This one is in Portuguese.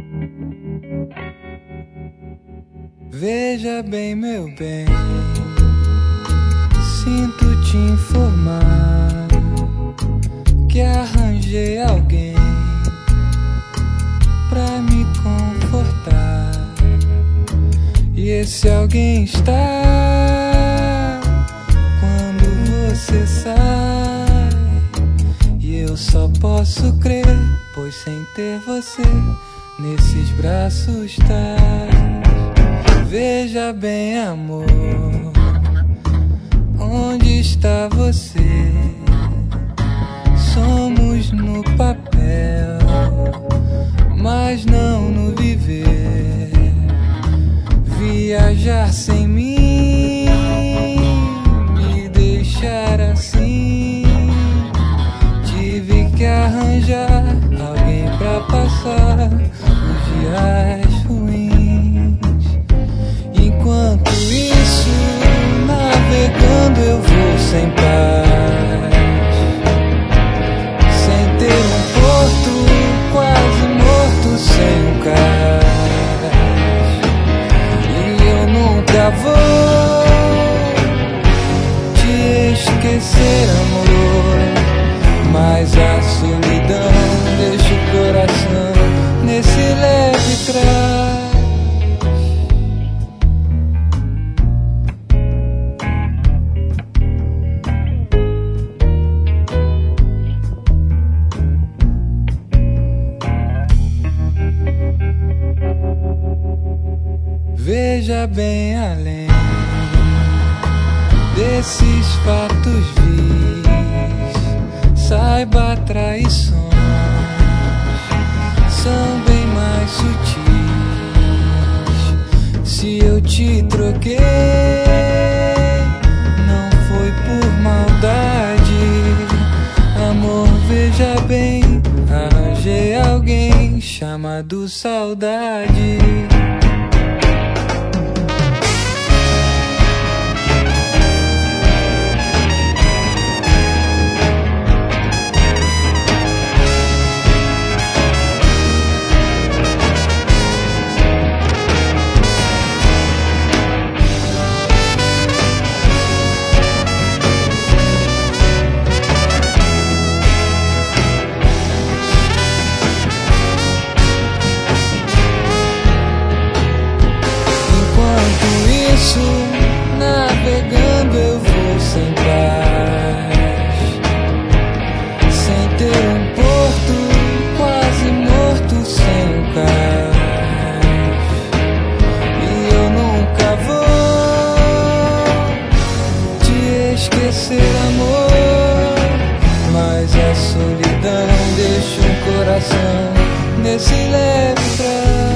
Veja bem, meu bem, sinto te informar que arranjei alguém pra me confortar. E esse alguém está quando você sai. E eu só posso crer, pois sem ter você nesses braços tá. Veja bem, amor, onde está você? Somos no papel, mas não no viver. Viajar sem mim, me deixar assim. Tive que arranjar alguém pra passar os dias ruins. Enquanto isso, navegando eu vou sem paz, sem ter um porto, quase morto sem um cais. E eu nunca vou te esquecer, amor, mas a solidão deixa o coração nesse leve trás. Veja bem além desses fatos vis, saiba, traições são bem mais sutis. Se eu te troquei, não foi por maldade, amor, veja bem, arranjei alguém chamado saudade. Navegando eu vou sem paz, sem ter um porto, quase morto sem um cais. E eu nunca vou te esquecer, amor, mas a solidão deixa um coração nesse leve trás.